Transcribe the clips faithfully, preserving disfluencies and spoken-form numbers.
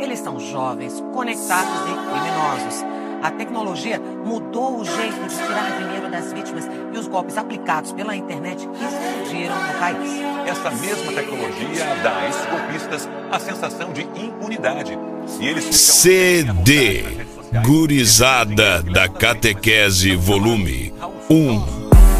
Eles são jovens, conectados e criminosos. A tecnologia mudou o jeito de tirar dinheiro das vítimas e os golpes aplicados pela internet explodiram no país. Essa mesma tecnologia dá a esses golpistas a sensação de impunidade. E eles ficam... C D Gurizada da Catequese Volume um.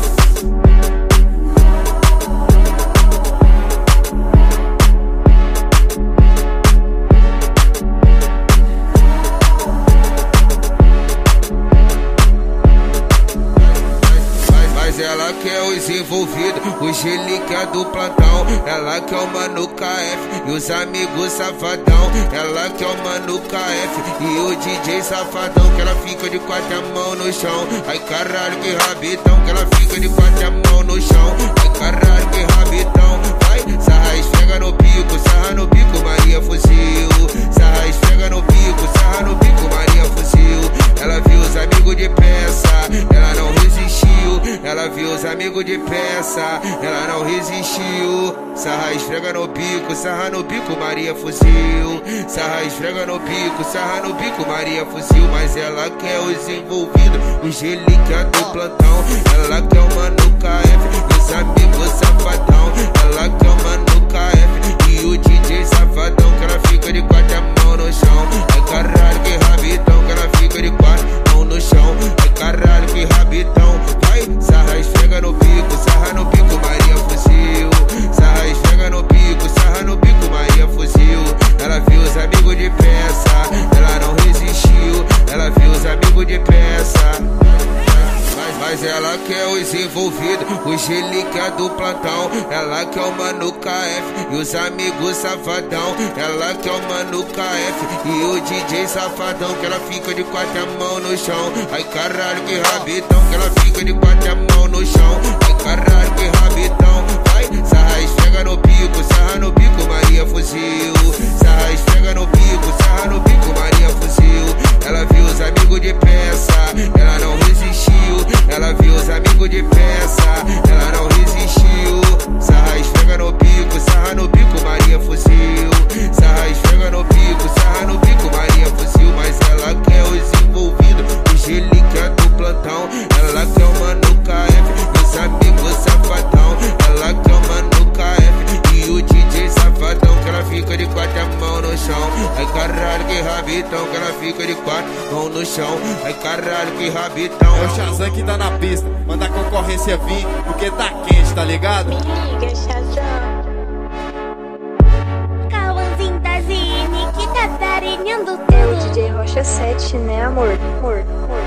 Ela que é os envolvidos, o Gelica do plantão. Ela que é o Mano K F e os amigos safadão. Ela que é o Mano K F e o D J safadão. Que ela fica de quatro mãos no chão. Ai caralho que rabitão. Que ela fica de quatro mãos no chão. Ai caralho que rabitão. Vai, sarra esfrega no bico, sarra no bico, Maria fuzil. Sarra esfrega no bico, sarra no bico, Maria fuzil. Ela viu os amigos de peça, ela não resistiu. Ela viu os amigos de peça, ela não resistiu. Sarra esfrega no bico, sarra no bico, Maria fuzil. Sarra esfrega no bico, sarra no bico, Maria fuzil. Mas ela quer os envolvidos, o Gelica do plantão. Ela quer o Mano K F e os amigos safadão. Ela quer o Mano K F e o D J safadão. Que ela fica de quatro mãos no chão. Ai caralho que rabitão. Que ela fica de quatro mãos no chão. Ai caralho que rabitão. Vai, sarra esfrega no bico, sarra no bico, Maria fuzil. Sarra esfrega no bico, sarra no bico, Maria fuzil. Ela viu os amigos de peça, ela não resistiu. Ela viu os amigos de peça. Mas, mas ela quer os envolvidos, o Gelica do plantão. Ela quer o Mano K F e os amigos safadão. Ela quer o Mano K F e o D J safadão. Que ela fica de quatro mãos no chão. Ai caralho que rabitão. Que ela fica de quatro mãos no chão. Ai caralho que rabitão. Vai, sarra esfrega no bico, sarra no bico, Maria fuzil. Sarra esfrega no bico, sarra no bico, Maria fuzil. Ela viu os amigos de peça, ela não resistiu. Ela viu os amigos de peça, ela não resistiu. Sarra esfrega no bico, sarra no bico, Maria fuzil. Sarra esfrega no bico, sarra no bico, Maria fuzil. Mas ela quer os envolvidos, o Gelica do plantão. Ela quer o Mano K F e os amigos safadão. Ela quer o Mano K F e o D J safadão. Que ela fica de quatro mãos no chão. Ai caralho que rabitão. Que ela fica de quatro mãos no chão. Ai caralho que rabitão. É o Shazam que tá na pista, manda a concorrência vir, porque tá quente, tá ligado? Me liga, Shazam. Cauãzinho da Zine que tá farinhando tudo. É o D J Rocha sete, né amor? Amor, amor.